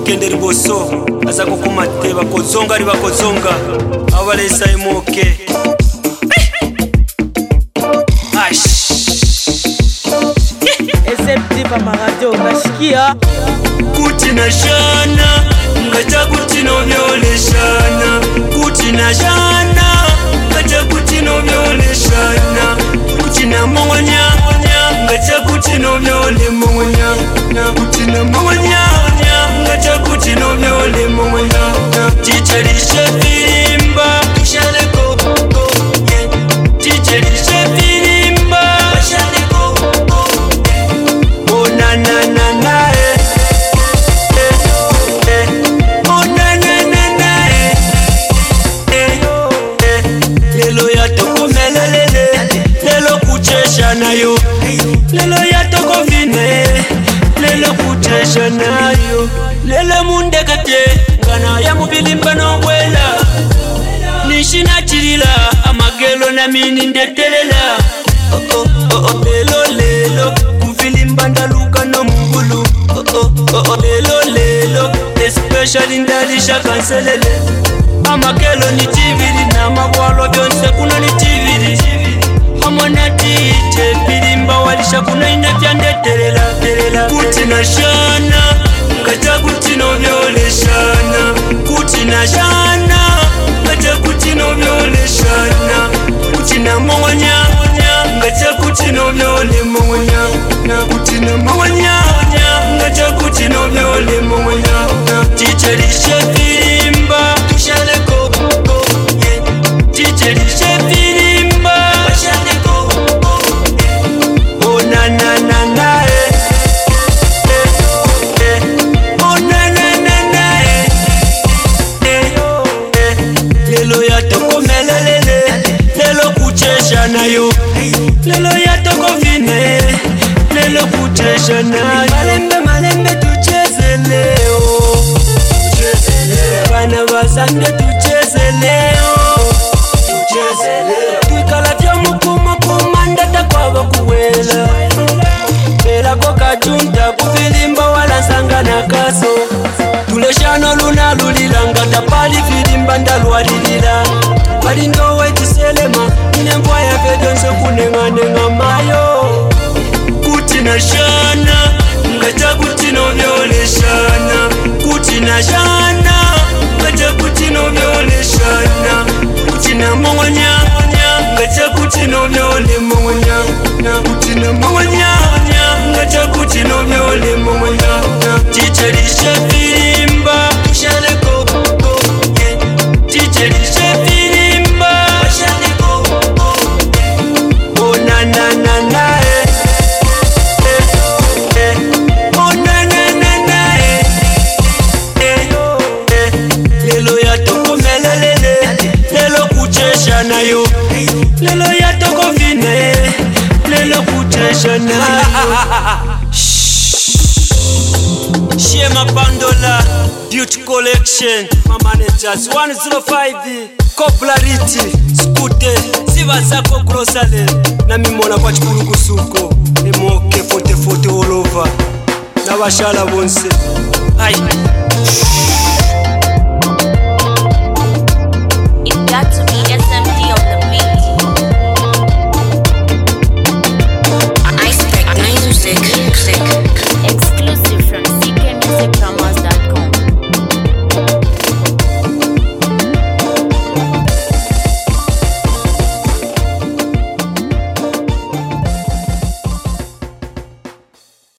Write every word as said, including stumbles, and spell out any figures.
kende riboso aza kukumate bakozonga riba kozonga abalesa imoke ash Esepti pa maradio nashikia kutina shana ngacha kutino vyole shana kutina shana ngacha kutino vyole shana kutina mongonya ngacha kutino vyole mongonya kutina mongonya ngacha kutino vyole mongonya ticherishe filimba tushale go go yeah ticherishe filimba tushale go go yeah oh na na na na eh eh oh na na na na eh eh lelo ya toko melelele lelo kuchesha nayo lelo ya toko vine lelo kuchesha nayo lelo mundekate ngana ya mubilimba no wela nishina chirila amagelo na mini ndetelela oh oh oh oh lelo lelo kufilimba ndaluka no mungulu oh oh oh oh lelo lelo especially ndalisha kanselele amagelo ni tiviri na mabwalo byonse kuna ni tiviri amona tije bilimba walisha kuna inafya ndetelela telela kutina shana ngacha kutino vyole shana kutina shana ngacha kutino vyole shana kutina mongonya ngacha kutino vyole mongonya kutina mongonya ngacha kutino vyole mongonya ticherishe filimba tushale go go yeah ticherishe filimba tushale go go yeah oh na na na na eh lelo ya toko melelele lelo kuchesha nayo lelo ya toko vine lelo kuchesha nayo malembe malembe tucheze leo tucheze leo bana basande tucheze leo tucheze leo twikala vya mukuma kumandata kwa bakuwela bela koka junta kufilimba wala sangana kaso tuleshano luna lulilanga tapali filimba ndalwalilila balindo wechiselema inemvwa ya vedonse kunenganenga mayo kutina shana ngacha kutino vyole shana kutina shana ngacha kutino vyole shana kutina mongonya ngacha kutino vyole mongonya kutina mongonya ngacha kutino vyole mongonya ticherishe filimba tushale go go yeah ticherishe filimba tushale go go yeah oh na na na na eh eh oh na na na na eh eh lelo ya toko melelele lelo kuchesha nayo lelo ya toko vine lelo kuchesha nayo Shema Pandola Beauty Collection my managers one oh five Coplarity Skute Siva Sako Grosale na mimona kwa chikuru kusuko emoke fote fote all over na bashala bonse ai